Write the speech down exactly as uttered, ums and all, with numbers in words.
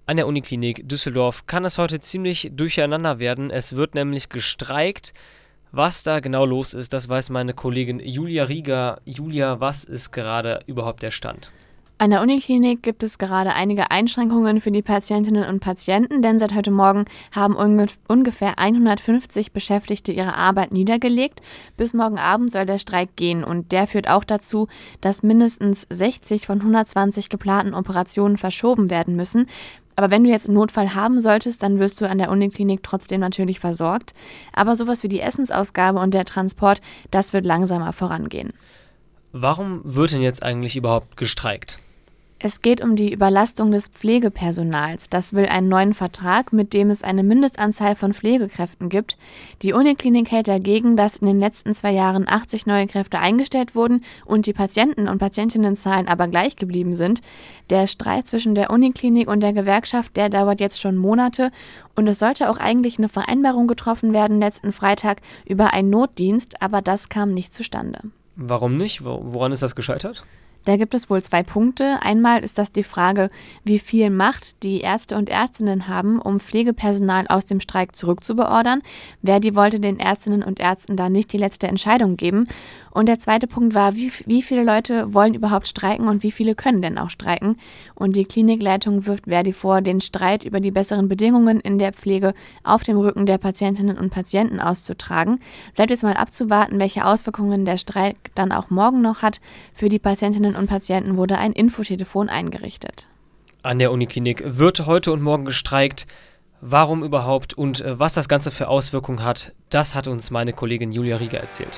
An der Uniklinik Düsseldorf kann es heute ziemlich durcheinander werden. Es wird nämlich gestreikt. Was da genau los ist, das weiß meine Kollegin Julia Rieger. Julia, was ist gerade überhaupt der Stand? An der Uniklinik gibt es gerade einige Einschränkungen für die Patientinnen und Patienten, denn seit heute Morgen haben ungef- ungefähr hundertfünfzig Beschäftigte ihre Arbeit niedergelegt. Bis morgen Abend soll der Streik gehen und der führt auch dazu, dass mindestens sechzig von hundertzwanzig geplanten Operationen verschoben werden müssen. Aber wenn du jetzt einen Notfall haben solltest, dann wirst du an der Uniklinik trotzdem natürlich versorgt. Aber sowas wie die Essensausgabe und der Transport, das wird langsamer vorangehen. Warum wird denn jetzt eigentlich überhaupt gestreikt? Es geht um die Überlastung des Pflegepersonals. Das will einen neuen Vertrag, mit dem es eine Mindestanzahl von Pflegekräften gibt. Die Uniklinik hält dagegen, dass in den letzten zwei Jahren achtzig neue Kräfte eingestellt wurden und die Patienten- und Patientinnenzahlen aber gleich geblieben sind. Der Streit zwischen der Uniklinik und der Gewerkschaft, der dauert jetzt schon Monate und es sollte auch eigentlich eine Vereinbarung getroffen werden letzten Freitag über einen Notdienst, aber das kam nicht zustande. Warum nicht? Wo- Woran ist das gescheitert? Da gibt es wohl zwei Punkte. Einmal ist das die Frage, wie viel Macht die Ärzte und Ärztinnen haben, um Pflegepersonal aus dem Streik zurückzubeordern. Verdi wollte den Ärztinnen und Ärzten da nicht die letzte Entscheidung geben. Und der zweite Punkt war, wie, wie viele Leute wollen überhaupt streiken und wie viele können denn auch streiken. Und die Klinikleitung wirft Verdi vor, den Streit über die besseren Bedingungen in der Pflege auf dem Rücken der Patientinnen und Patienten auszutragen. Bleibt jetzt mal abzuwarten, welche Auswirkungen der Streik dann auch morgen noch hat. Für die Patientinnen und Patienten wurde ein Infotelefon eingerichtet. An der Uniklinik wird heute und morgen gestreikt. Warum überhaupt und äh, was das Ganze für Auswirkungen hat, das hat uns meine Kollegin Julia Rieger erzählt.